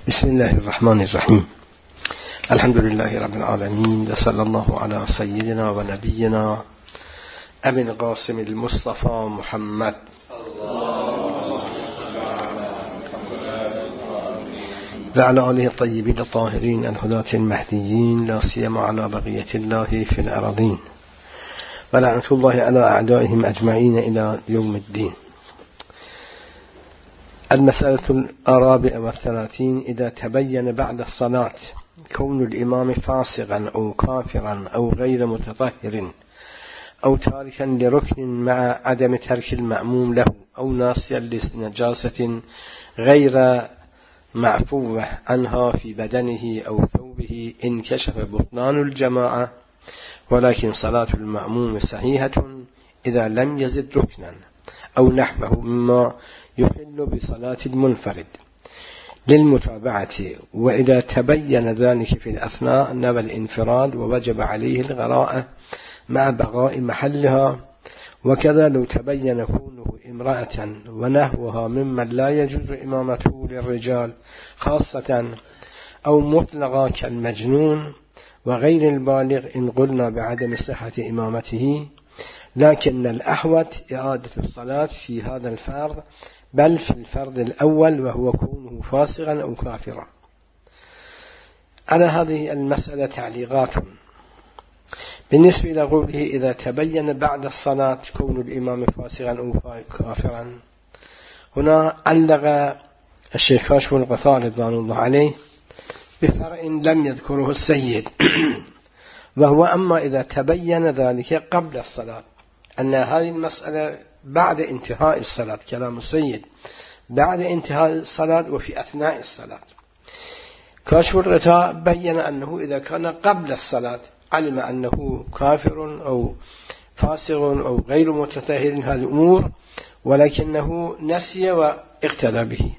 بسم الله الرحمن الرحيم. الحمد لله رب العالمين، وصلى الله على سيدنا ونبينا أبي القاسم المصطفى محمد وعلى آله الطيبين الطاهرين الهداة المهديين، لا سيما على بقية الله في الأراضين، ولعنة الله على أعدائهم أجمعين إلى يوم الدين. المسألة 34: إذا تبين بعد الصلاة كون الإمام فاسقا أو كافرا أو غير متطهر أو تاركا لركن مع عدم ترك المأموم له أو ناسيا لنجاسة غير معفوة عنها في بدنه أو ثوبه، انكشف بطلان الجماعة، ولكن صلاة المأموم صحيحة إذا لم يزد ركنا أو نحوه مما يحل بصلاة المنفرد للمتابعة. وإذا تبين ذلك في الأثناء نوى الانفراد ووجب عليه الغراءة مع بقاء محلها. وكذا لو تبين كونه امرأة ونحوها ممن لا يجوز إمامته للرجال خاصة أو مطلقا كالمجنون وغير البالغ، إن قلنا بعدم صحة إمامته، لكن الأحوط إعادة الصلاة في هذا الفرض، بل في الفرض الأول وهو كونه فاسقا أو كافرا. على هذه المسألة تعليقات. بالنسبة إلى قوله إذا تبين بعد الصلاة كون الإمام فاسقا أو كافرا، هنا علق الشيخ كاشف الغطاء رضوان الله عليه بفرع لم يذكره السيد، وهو أما إذا تبين ذلك قبل الصلاة، أن هذه المسألة بعد انتهاء الصلاة، كلام السيد بعد انتهاء الصلاة وفي أثناء الصلاة. كاشف الغطاء بين أنه إذا كان قبل الصلاة علم أنه كافر أو فاسق أو غير متطهر هذه الأمور، ولكنه نسي واقتدى به.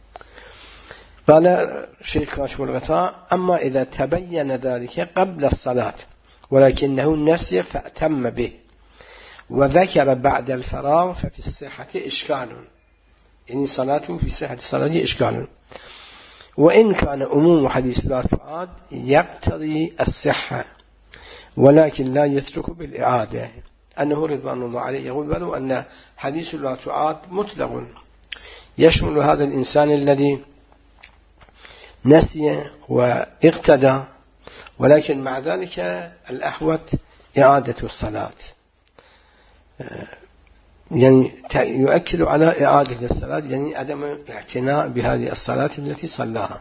قال شيخ كاشف الغطاء: أما إذا تبين ذلك قبل الصلاة ولكنه نسي فأتم به وذكر بعد الفراغ ففي الصحة إشكال، يعني صلاته في صحة الصلاة إشكال. وإن كان أموم حديث لا تعاد يقتضي الصحة، ولكن لا يترك بالإعادة، أنه رضوان الله عليه يقول ولو أن حديث لا تعاد مطلق يشمل هذا الإنسان الذي نسي واقتدى، ولكن مع ذلك الأحوط إعادة الصلاة، يعني يؤكد على إعادة الصلاة، يعني عدم الاعتناء بهذه الصلاة التي صلاها.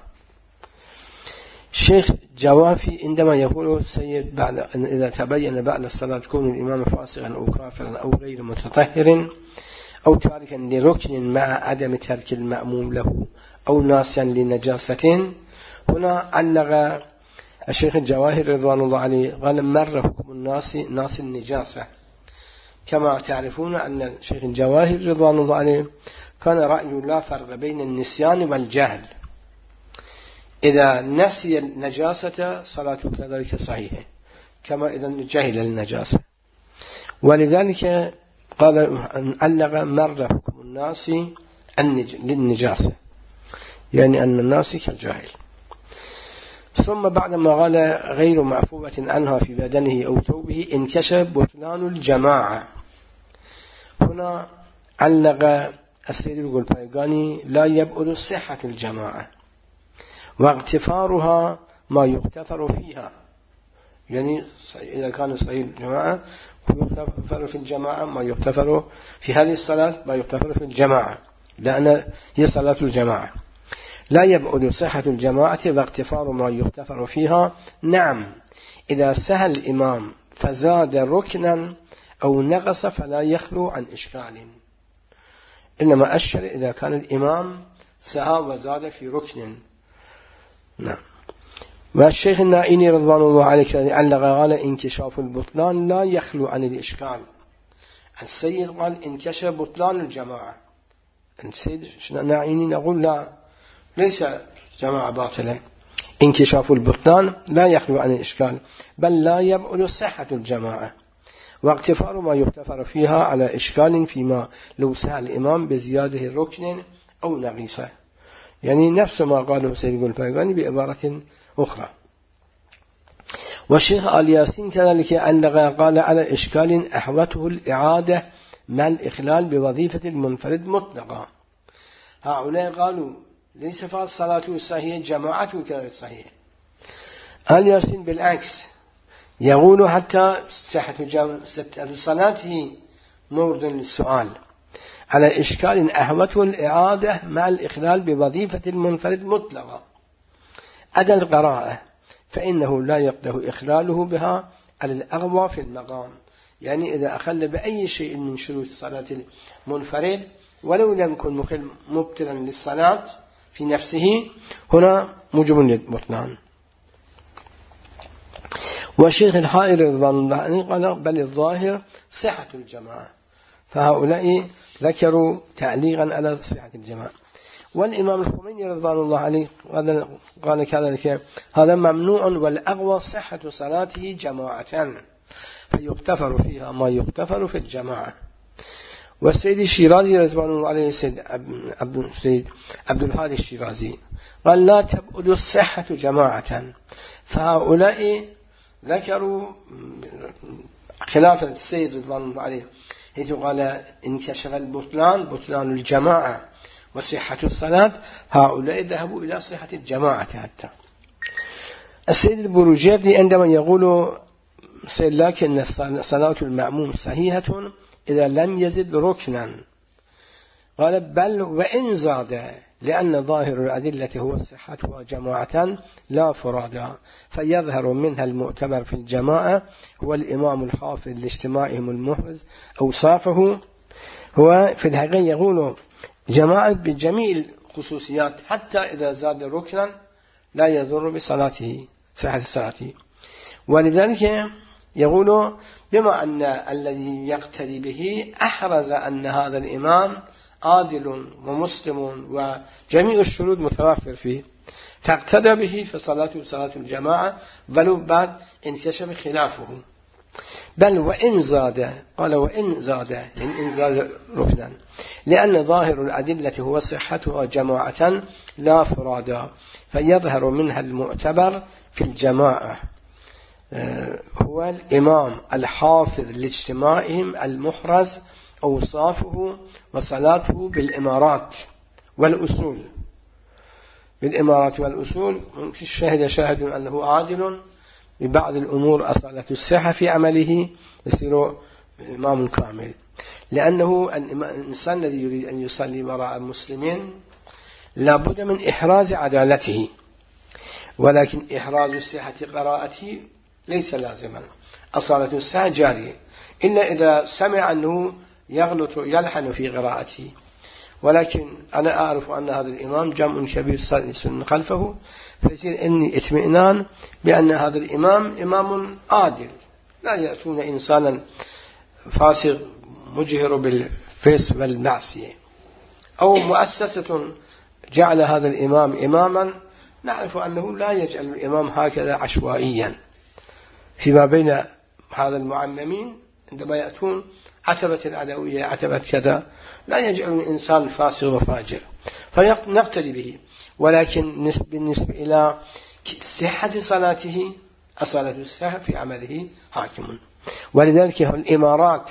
الشيخ جوافي عندما يقول السيد إذا تبين بعد الصلاة كون الإمام فاسقا أو كافرا أو غير متطهر أو تاركا لركن مع عدم ترك المأموم له أو ناسيا لنجاسة، هنا علق الشيخ الجواهر رضوان الله عليه قال: مر حكم الناس النجاسة. كما تعرفون أن الشيخ الجواهر رضوان الله عليه كان رأيه لا فرق بين النسيان والجهل، إذا نسي النجاسة صلاته كذلك صحيحة كما إذا جهل النجاسة. ولذلك قال علق: مر حكم الناس للنجاسة، يعني أن الناس كالجاهل. ثم بعدما قال غير معفوة عنها في بدنه أو ثوبه، انكشف بطلان الجماعة. هنا علق السيد القلبايقاني: لا يبعد صحة الجماعة واغتفارها ما يغتفر فيها، يعني إذا كان صحيح الجماعة يغتفر في الجماعة ما يغتفر في هذه الصلاة ما يغتفر في الجماعة، لأن هي صلاة الجماعة. لا يبعد صحة الجماعة واغتفار ما يغتفر فيها. نعم، إذا سهى الإمام فزاد ركنا أو نقص فلا يخلو عن إشكال، إنما أشكل إذا كان الإمام سهى وزاد في ركن. نعم. والشيخ النائيني رضوان الله عليه علق قال: انكشاف البطلان لا يخلو عن الإشكال. السيد قال: انكشف بطلان الجماعة. السيد النائيني نقول لا، ليس جماعة باطلة. انكشاف البطلان لا يخلو عن الإشكال، بل لا يبعد صحة الجماعة واغتفار ما يغتفر فيها على إشكال فيما لو سهى الإمام بزيادة الركن أو نقيصة، يعني نفس ما قاله سيد الفيقاني بعبارة أخرى. والشيخ آل ياسين كذلك قال على إشكال أحوته الإعادة مع الإخلال بوظيفة المنفرد مطلقا. هؤلاء قالوا ليس فقط صلاته صحيحة جماعته كذلك صحيحة. آل ياسين بالعكس يقول حتى صحة صلاته مورد للسؤال على إشكال أحوته الإعادة مع الإخلال بوظيفة المنفرد مطلقا أدى القراءة، فإنه لا يقدر إخلاله بها على الأغوى في المقام. يعني إذا أخل بأي شيء من شروط صلاة المنفرد ولو لم يكن مبطلا للصلاة في نفسه هنا موجب للبطلان. والشيخ الحائري رضوان الله عنه قال بل الظاهر صحة الجماعة، فهؤلاء ذكروا تعليقا على صحة الجماعة. والإمام الخميني رضوان الله عليه قال كذلك هذا ممنوع والأقوى صحة صلاته جماعة فيغتفر فيها ما يغتفر في الجماعة. والسيد الشيرازي رضوان الله عليه سيد عبد الهادي الشيرازي قال لا تبعد الصحة جماعة، فهؤلاء ذكروا خلافة السيد رضوان الله عليه حيث قال انكشف بطلان الجماعة وصحة الصلاة، هؤلاء ذهبوا إلى صحة الجماعة حتى. السيد البروجردي عندما يقول لكن صلاة المأموم صحيحة إذا لم يزد ركنا، قال بل وإن زاد، لأن ظاهر الأدلة هو صحتها جماعة لا فرادا، فيظهر منها المعتبر في الجماعة هو الإمام الحافظ لاجتماعهم المحرز أوصافه. هو في الحقيقة يقول جماعة بجميع الخصوصيات حتى إذا زاد ركنا لا يضر بصلاته صحة صلاته. ولذلك يقول بما أن الذي يقتدي به أحرز أن هذا الإمام عادل ومسلم وجميع الشروط متوفر فيه، فاقتدى به في صلاته صلاة الجماعة ولو بعد انكشف خلافه. بل وإن زاد، قال وإن زاد إن زاد ركنا، لأن ظاهر الأدلة هو صحتها جماعة لا فرادا، فيظهر منها المعتبر في الجماعة هو الإمام الحافظ لاجتماعهم المحرز أوصافه وصلاته بالإمارات والأصول. بالإمارات والأصول شاهد أنه عادل ببعض الأمور أصالة الصحة في عمله يصير إمام كامل، لأنه الإنسان الذي يريد أن يصلي وراء المسلمين لابد من إحراز عدالته، ولكن إحراز صحة قراءته ليس لازما، أصالة الصحة جارية إلا إذا سمع أنه يغلط يلحن في قراءته. ولكن أنا أعرف أن هذا الإمام جمع كبير سن خلفه، فيصير إني اطمئنان بأن هذا الإمام إمام عادل، لا يأتون إنسانا فاسق مجهر بالفسق والمعصية، أو مؤسسة جعل هذا الإمام إماما نعرف أنه لا يجعل الإمام هكذا عشوائيا. فيما بين هذا المعممين عندما يأتون عتبة العلوية عتبة كذا لا يجعل الإنسان فاسق وفاجر فنقتدي به، ولكن بالنسبة إلى صحة صلاته أصالة الصحة في عمله حاكم. ولذلك الإمارات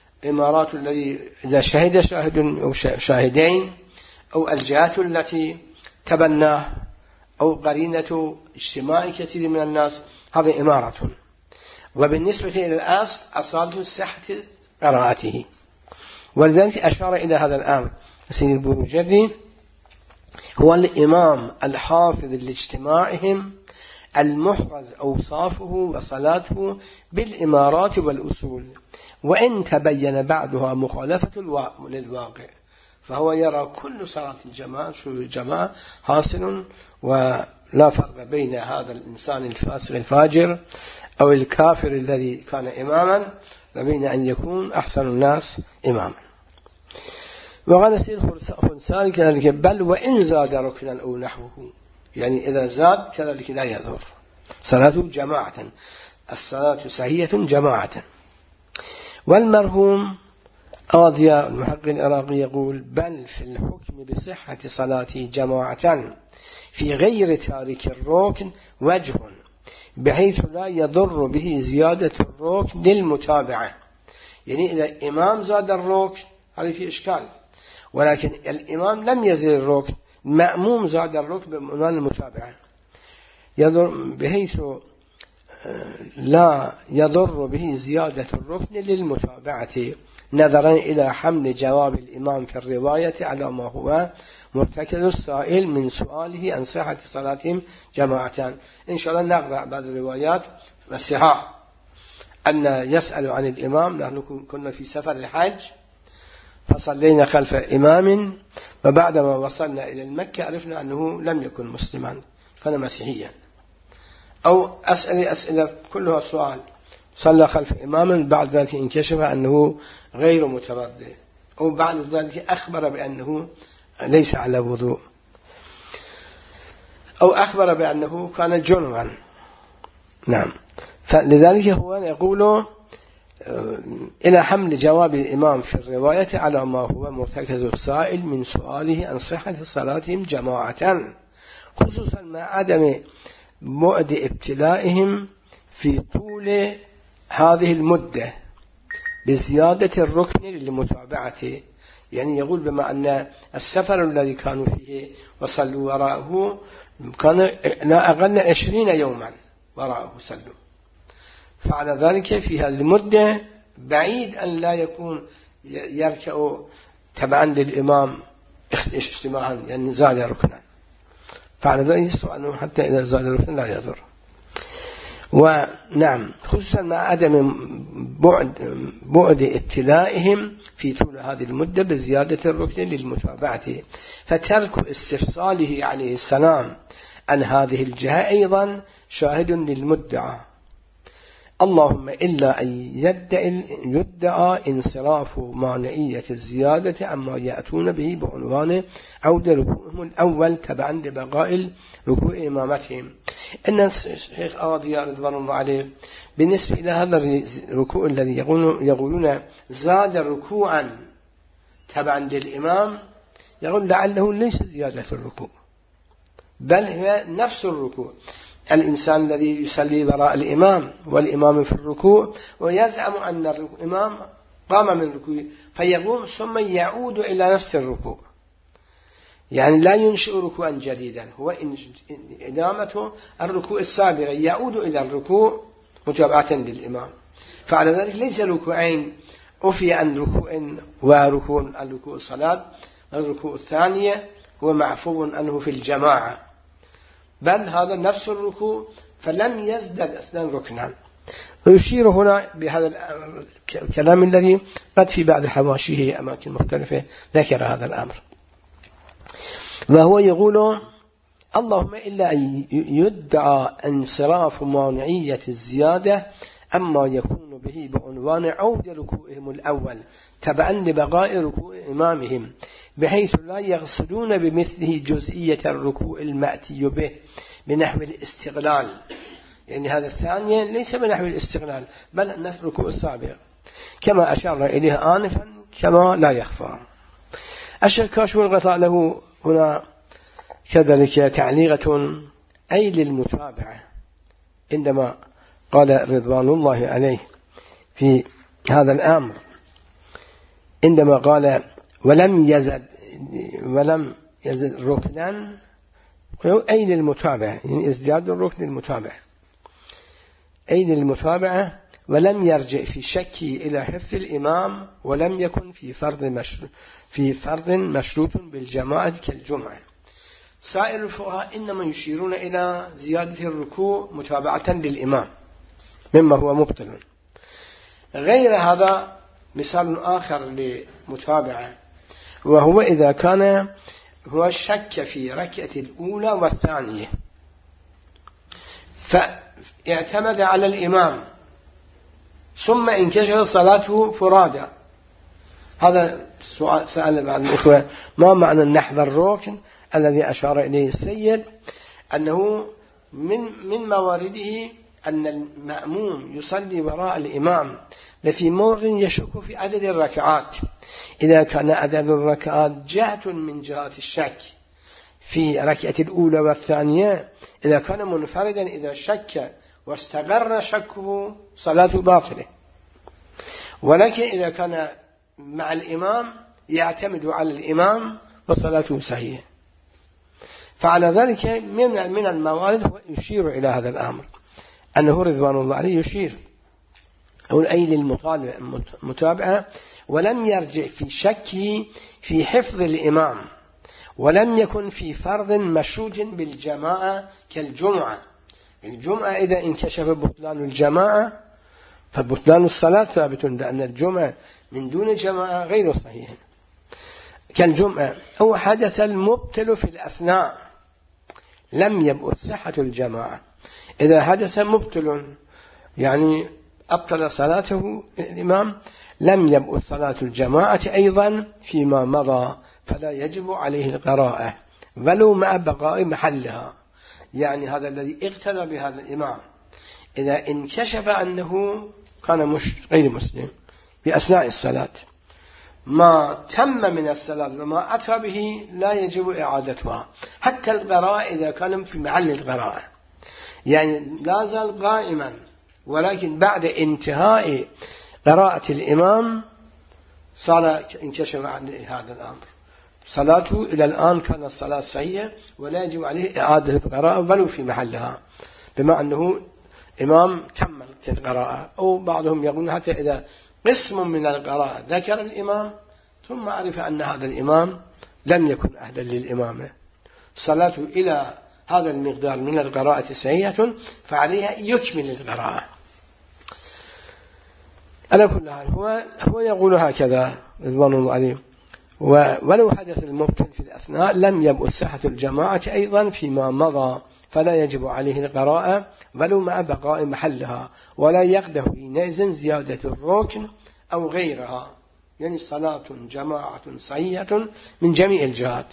الذي إذا شهد شاهد أو شاهدين أو الجهات التي تبناه أو قرينة اجتماع كثير من الناس هذه إمارة. وبالنسبة إلى الأصل أصالة الصحة قراءته. ولذلك أشار إلى هذا الأمر سيد البروجردي هو الإمام الحافظ لاجتماعهم المحرز أوصافه وصلاته بالإمارات والأصول، وإن تبين بعدها مخالفة للواقع، فهو يرى كل صلاة الجماعة شروط الجماعة حاصل، ولا فرق بين هذا الإنسان الفاسق الفاجر أو الكافر الذي كان إماما وبين أن يكون أحسن الناس إماما. وقال سيد خنسان كذلك بل وإن زاد ركنا أو نحوه، يعني إذا زاد كذلك لا يضر، صلاته جماعة، الصلاة صحية جماعة. والمرهوم قاضي المحقق العراقي يقول: بل في الحكم بصحة صلاته جماعة في غير تارك الركن وجه، بحيث لا يضر به زيادة الركن للمتابعة. يعني إذا الإمام زاد الركن هذا في إشكال، ولكن الإمام لم يزل الركن، مأموم زاد الركن بعنوان المتابعة، بحيث لا يضر به زيادة الركن للمتابعة، نظرا إلى حمل جواب الإمام في الرواية على ما هو مرتكز السائل من سؤاله عن صحة صلاتهم جماعة. إن شاء الله نقرأ بعض الروايات والصحاح أن يسأل عن الإمام. نحن كنا في سفر الحج فصلينا خلف إمام، وبعدما وصلنا إلى المكة عرفنا أنه لم يكن مسلما، كان مسيحيا. أو أسئلة كلها سؤال، صلى خلف إمام بعد ذلك انكشف أنه غير متوضئ، أو بعد ذلك أخبر بأنه ليس على وضوء، أو أخبر بأنه كان جنبا. نعم، فلذلك هو يقول إلى حمل جواب الإمام في الرواية على ما هو مرتكز السائل من سؤاله عن صحة صلاتهم جماعة، خصوصا مع عدم بعد ابتلائهم في طول هذه المدة بزيادة الركن للمتابعة. يعني يقول بما أن السفر الذي كانوا فيه وصلوا وراءه كان لا أقل 20 يوما وراءه صلوا، فعلى ذلك في هذه المدة بعيد أن لا يكون يركع تبعا للإمام اجتماعا، يعني زاد ركنا، فعلى ذلك يسوى أنه حتى إذا زاد الركن لا يضر. ونعم، خصوصا مع عدم بعد ابتلائهم في طول هذه المدة بزيادة الركن للمتابعة، فترك استفصاله عليه السلام عن هذه الجهة أيضا شاهد للمدعى، اللهم إلا أن يدعى انصراف مانعية الزيادة عما يأتون به بعنوان عود ركوعهم الأول تبعا لبقاء ركوع إمامتهم. إن الشيخ قاضي رضوان الله عليه بالنسبة إلى هذا الركوع الذي يقولون زاد ركوعا تبعا للإمام، يقول لعله ليس زيادة الركوع، بل هي نفس الركوع. الإنسان الذي يصلي وراء الإمام والإمام في الركوع ويزعم أن الإمام قام من الركوع فيقوم ثم يعود إلى نفس الركوع، يعني لا ينشئ ركوعا جديدا، هو إدامته الركوع السابق، يعود إلى الركوع متابعة للإمام. فعلى ذلك ليس ركوعين أفي عن ركوع وركوع الركوع الصلاة، الركوع الثانية هو معفو عنه في الجماعة، بل هذا نفس الركوع فلم يزدد أصلا ركنا. ويشير هنا بهذا الكلام الذي قد في بعض حواشيه أماكن مختلفة ذكر هذا الأمر، وهو يقول اللهم إلا أن يدعى انصراف مانعية الزيادة أما يكون به بعنوان عود ركوعهم الأول تبعا لبقاء ركوع إمامهم، بحيث لا يغسلون بمثله جزئية الركوع المأتي به بنحو الاستقلال. يعني هذا الثانية ليس بنحو الاستقلال بل نفس الركوع السابق، كما أشار إليه آنفا كما لا يخفى. الشيخ كاشف الغطاء له هنا كذلك تعليقة أي للمتابعة، عندما قال رضوان الله عليه في هذا الأمر، عندما قال ولم يزد ركنا أي للمتابعة، يعني ازدياد الركن للمتابعة، أي للمتابعة، ولم يرجع في شكه إلى حفظ الإمام، ولم يكن في فرض مشروط بالجماعة كالجمعة. سائر الفقهاء إنما يشيرون إلى زيادة الركوع متابعة للإمام مما هو مبطل. غير هذا مثال آخر لمتابعة، وهو إذا كان هو شك في ركعة الأولى والثانية فاعتمد على الإمام ثم انكشف صلاته فرادى. هذا سأل بعض الإخوة ما معنى النحو الركن الذي أشار إليه السيد، أنه من موارده أن المأموم يصلي وراء الإمام لفي موضع يشك في عدد الركعات. إذا كان عدد الركعات جهة من جهات الشك في ركعة الأولى والثانية، إذا كان منفردا إذا شك واستقر شكه صلاته باطلة. ولكن إذا كان مع الإمام يعتمد على الإمام وصلاته صحيحة. فعلى ذلك من الموارد هو يشير إلى هذا الأمر، أنه رضوان الله عليه يشير أو أي للمتابعة، ولم يرجع في شكه في حفظ الإمام، ولم يكن في فرض مشروج بالجماعة كالجمعة. الجمعة إذا انكشف بطلان الجماعة فبطلان الصلاة ثابت، لأن الجمعة من دون جماعة غير صحيح كالجمعة. أو حدث المبطل في الأثناء لم يبقى صحة الجماعة. إذا حدث مبطل يعني أبطل صلاته الإمام لم يبقى صلاة الجماعة أيضا فيما مضى، فلا يجب عليه القراءة ولو مع بقاء محلها. يعني هذا الذي اقتدى بهذا الإمام إذا انكشف أنه كان غير مسلم بأثناء الصلاة، ما تم من الصلاة وما أتى به لا يجب إعادتها، حتى القراءة إذا كان في محل القراءة، يعني لا زال قائما، ولكن بعد انتهاء قراءة الإمام صار انكشف عن هذا الأمر، صلاته إلى الآن كانت الصلاة صحيحة ولا يجب عليه إعادة القراءة ولو في محلها، بما أنه إمام تمت القراءة. أو بعضهم يقول حتى إذا قسم من القراءة ذكر الإمام ثم عرف أن هذا الإمام لم يكن أهلا للإمامة، صلاته إلى هذا المقدار من القراءة صحيحة، فعليها يكمل القراءة. على كل حال هو يقول هكذا رضوان الله عليه. ولو حدث المبطل في الأثناء لم يبقى صحة الجماعة أيضا فيما مضى، فلا يجب عليه القراءة ولو مع بقاء محلها، ولا يقدح حينئذ زيادة الركن أو غيرها، يعني صلاة جماعة صحيحة من جميع الجهات.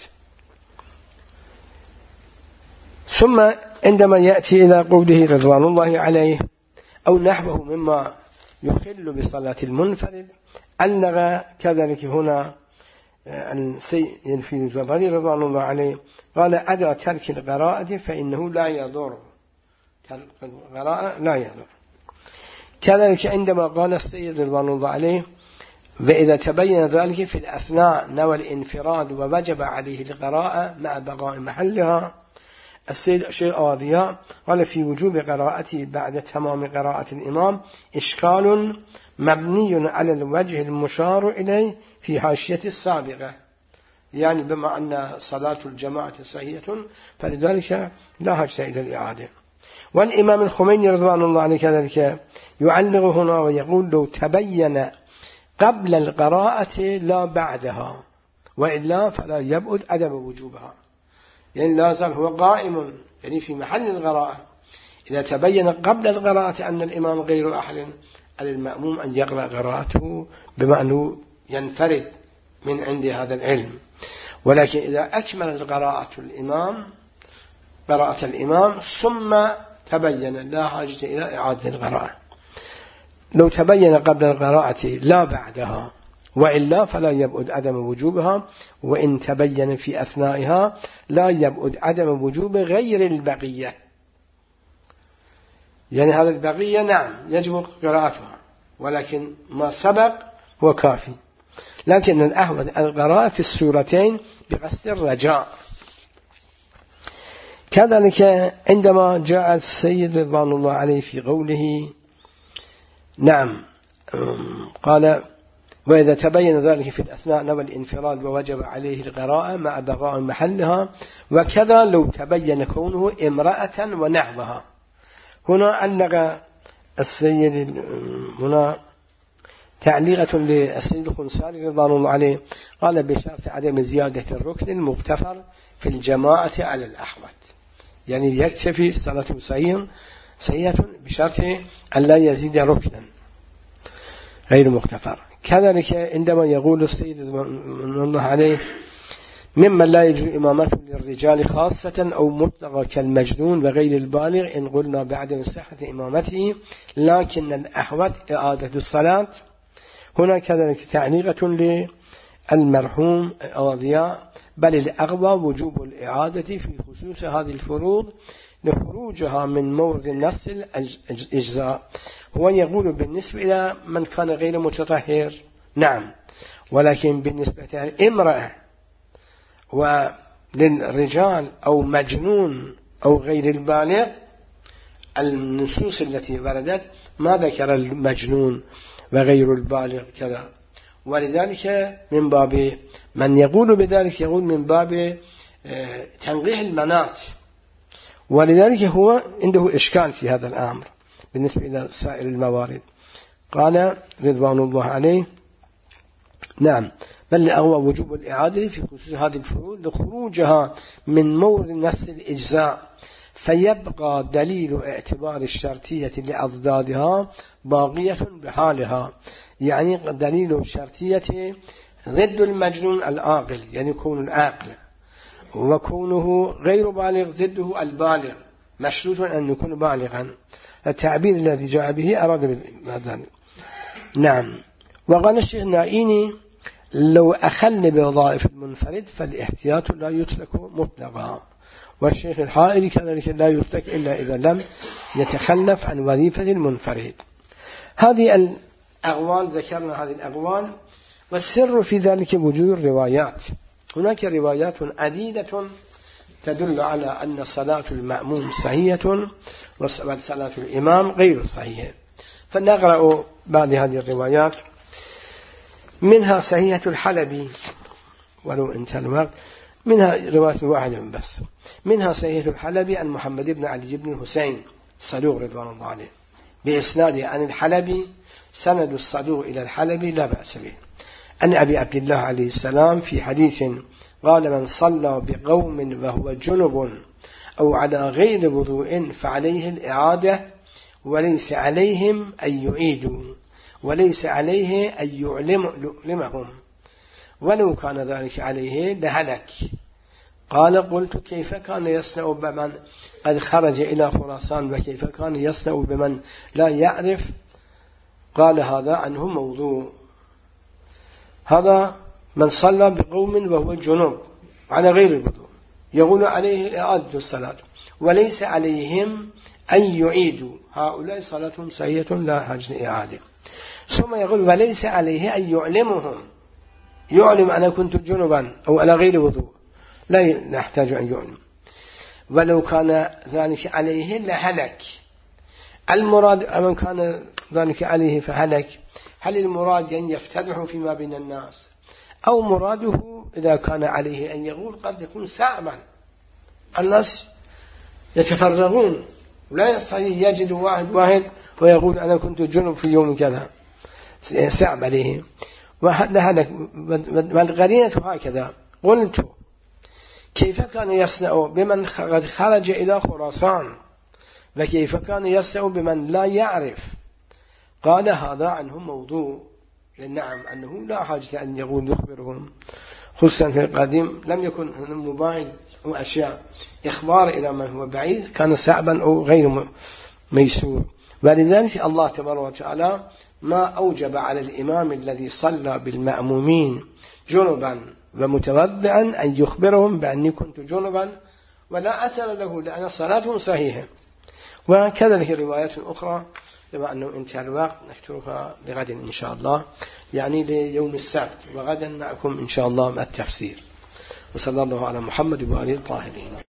ثم عندما يأتي إلى قوله رضوان الله عليه أو نحوه مما يخل بصلاة المنفرد، ألغ كذلك هنا في الجبري رضوان الله عليه قال عدا ترك القراءة فإنه لا يضر، ترك القراءة لا يضر. كذلك عندما قال السيد رضوان الله عليه وإذا تبين ذلك في الأثناء نوى الانفراد ووجب عليه القراءة مع بقاء محلها، السيد الشيخ أواضياء قال في وجوب قراءته بعد تمام قراءة الإمام إشكال مبني على الوجه المشار إليه في حاشية السابقة، يعني بما أن صلاة الجماعة صحيحة فلذلك لا حاجة إلى الإعادة. والإمام الخميني رضوان الله عليه كذلك يعلق هنا ويقول لو تبين قبل القراءة لا بعدها وإلا فلا يبعد عدم وجوبها، يعني لازم هو قائم يعني في محل القراءة. إذا تبين قبل القراءة أن الإمام غير أحد على المأموم أن يقرأ قراءته بما أنه ينفرد من عند هذا العلم. ولكن إذا أكمل القراءة قراءة الإمام ثم تبين لا حاجة إلى إعادة القراءة، لو تبين قبل القراءة لا بعدها وإلا فلا يبعد عدم وجوبها، وإن تبين في أثنائها لا يبعد عدم وجوب غير البقية، يعني هذا البقية نعم يجب قراءتها ولكن ما سبق هو كافي، لكن الأحوذ القراءة في السورتين بقصد الرجاء. كذلك عندما جاء السيد رضوان الله عليه في قوله نعم قال وإذا تبين ذلك في الأثناء نوى الانفراد ووجب عليه القراءة مع بقاء محلها، وكذا لو تبين كونه امرأة ونحوها. هنا علق السيد هنا تعليقة للسيد الخنساري رضوان الله عليه قال بشرط عدم زيادة الركن المغتفر في الجماعة على الأحوط، يعني يكتفي صلاة سيئة بشرط أن لا يزيد ركنا غير مغتفر. كذلك عندما يقول السيد رضوان الله عليه ممن لا يجوز إمامته للرجال خاصة أو مطلقة كالمجنون وغير البالغ إن قلنا بعد صحة إمامته، لكن الأحوط إعادة الصلاة. هنا كذلك تعليقة للمرحوم أضياء: بل الأغلى وجوب الإعادة في خصوص هذه الفروض لخروجها من مورد النص الإجزاء. هو يقول بالنسبة إلى من كان غير متطهر نعم، ولكن بالنسبة للامرأة وللرجال أو مجنون أو غير البالغ، النصوص التي وردت ما ذكر المجنون وغير البالغ كذا، ولذلك من باب من يقول بذلك يقول من باب تنقيح المناط، ولذلك هو عنده إشكال في هذا الأمر بالنسبة إلى سائر الموارد. قال رضوان الله عليه: نعم، بل الأغوى وجوب الإعادة في خصوص هذه الفروض لخروجها من مورد نص الإجزاء، فيبقى دليل اعتبار الشرطية لأضدادها باقية بحالها. يعني دليل الشرطية ضد المجنون العاقل، يعني كون العاقل، وكونه غير بالغ ضده البالغ، مشروط أن يكون بالغا. التعبير الذي جاء به أراد ذلك. نعم. وقال الشيخ النائيني: لو أخل بوظائف المنفرد فالاحتياط لا يترك مطلقا. والشيخ الحائري كذلك لا يترك إلا إذا لم يتخلف عن وظيفة المنفرد. هذه الأقوال ذكرنا هذه الأقوال، والسر في ذلك وجود الروايات. هناك روايات عديدة تدل على أن صلاة المأموم صحيحة وصلاة الإمام غير صحيحة، فنقرأ بعض هذه الروايات. منها صحيحة الحلبي، ولو انتهى الوقت، منها رواية واحدة بس. منها صحيحة الحلبي عن محمد بن علي بن الحسين الصدوق رضوان الله عليه بإسناده عن الحلبي، سند الصدوق إلى الحلبي لا بأس به. عن أبي عبد الله عليه السلام في حديث قال: من صلى بقوم وهو جنب أو على غير وضوء فعليه الإعادة، وليس عليهم أن يعيدوا، وليس عليه أن يعلمهم، ولو كان ذلك عليه لهلك. قال: قلت: كيف كان يصنع بمن قد خرج إلى خراسان، وكيف كان يصنع بمن لا يعرف؟ قال: هذا عنه موضوع. هذا من صلى بقوم وهو جنوب على غير الوضوء يقول عليه إعادة الصلاة، وليس عليهم أن يعيدوا، هؤلاء صلاتهم صحيحة لا حاجة إعادة. ثم يقول: وليس عليه أن يعلمهم، يعلم أنا كنت جنبا أو على غير وضوء، لا نحتاج أن يعلم. ولو كان ذلك عليه لهلك. المراد من كان ذلك عليه فهلك، هل المراد أن يفتدح فيما بين الناس، أو مراده إذا كان عليه أن يقول قد يكون صعبا، الناس يتفرغون ولا يستطيع يجد واحد ويقول أنا كنت جنب في يوم كذا، صعب عليه. والقرينة هكذا. قلت: كيف كان يصنع بمن قد خرج إلى خراسان، وكيف كان يصنع بمن لا يعرف؟ قال: هذا عنه موضوع. نعم، أنه لا حاجة أن يقول يخبرهم، خصوصا في القديم لم يكن الموبايل وأشياء إخبار إلى من هو بعيد كان صعبا أو غير ميسور. ولذلك الله تبارك وتعالى ما أوجب على الإمام الذي صلى بالمأمومين جنبا ومتوضعا أن يخبرهم بأني كنت جنبا، ولا أثر له لأن صلاتهم صحيحة. وكذلك روايات أخرى، بما أنه انتهى الوقت نكترها لغد إن شاء الله، يعني ليوم السبت، وغدا معكم إن شاء الله مع التفسير. وصلى الله على محمد وآله الطاهرين.